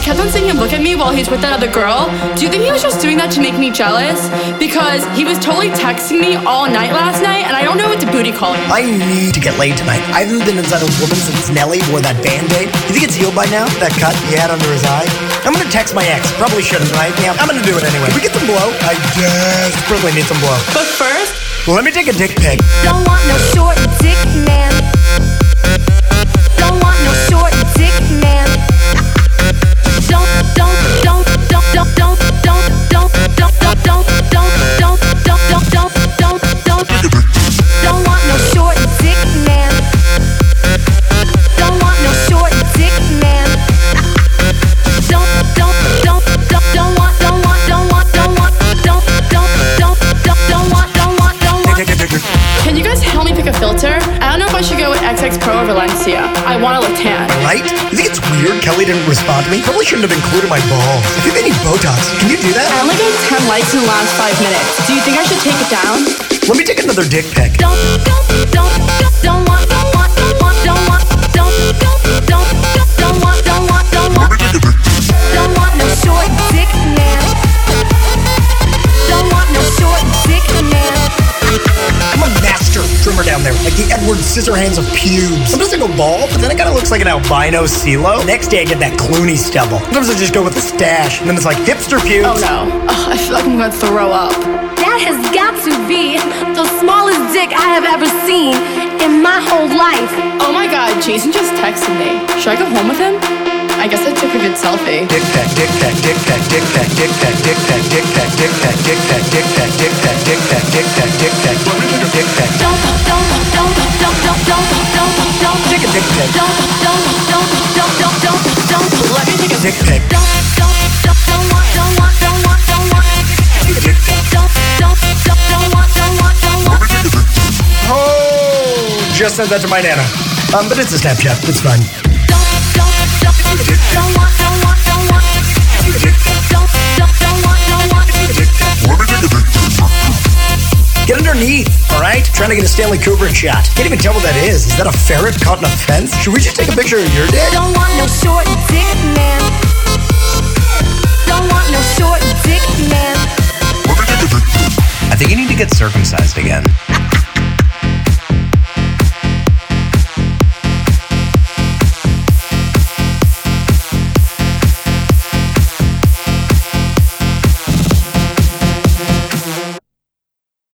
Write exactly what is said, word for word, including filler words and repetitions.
kept on seeing him look at me while he's with that other girl. Do you think he was just doing that to make me jealous? Because he was totally texting me all night last night, and I don't know what to booty call him. I need to get laid tonight. I haven't been inside a woman since Nelly wore that Band-Aid. You think it's healed by now? That cut he had under his eye? I'm gonna text my ex. Probably shouldn't, right? Yeah, I'm gonna do it anyway. Can we get some blow? I desperately need some blow. But first, well, let me take a dick pic. Don't want no short dick man. Don't want no short dick man. Don't, don't, don't, don't, don't, don't, don't, don't, don't, don't, don't, don't, don't, don't, don't, don't, don't, don't want no short dick man. Don't want no short dick man. Don't, don't, don't, don't, don't want, don't want, don't want, don't want, don't, don't, don't, don't, don't want, don't want, don't want. can you guys help me pick a filter? I don't know if I should go with X X Pro or Valencia. I want to look tan. Right? You think it's weird Kelly didn't respond to me? Probably shouldn't have included my balls. If you need Botox, can you do that? I only got ten likes in the last five minutes. Do you think I should take it down? Let me take another dick pic. Don't, don't, don't, don't want, don't want, don't want, don't want, don't, don't, don't, don't want, don't want, don't want, don't want no short dick man. Don't want no short dick man. I'm a master trimmer down there, like the Edward Scissorhands of pubes. Sometimes I go bald, but then it kind of looks like an albino CeeLo. Next day I get that Clooney stubble. Sometimes I just go with a stash, and then it's like hipster pubes. Oh no. Ugh, I feel like I'm gonna throw up. That has got to be the smallest dick I have ever seen in my whole life. Oh my god, Jason just texted me. Should I go home with him? I guess I took a good selfie. Dick pic, dick pic, dick pic, dick pic, dick pic, dick pic, dick pic, dick pic, dick pic, dick pic, dick pic, dick pic, dick pic, dick pic, dick pic. Don't, don't, don't, don't, don't, don't, don't, don't. Take a dick pic. Don't, don't, don't, don't, don't, don't, don't. Let me take a Dick pic. Don't, don't, don't, don't want, don't want, don't want, don't want. Take a dick pic. Don't, don't, don't, don't want, don't want, don't want. Oh, just said that to my nana. Um, but it's a Snapchat. It's fine. Don't, don't, don't, don't want, don't want, don't want. Don't, don't, don't want, don't want. Get underneath, all right? Trying to get a Stanley Kubrick shot. Can't even tell what that is. Is that a ferret caught in a fence? Should we just take a picture of your dick? Don't want no short dick man. Don't want no short dick man. I think you need to get circumcised again.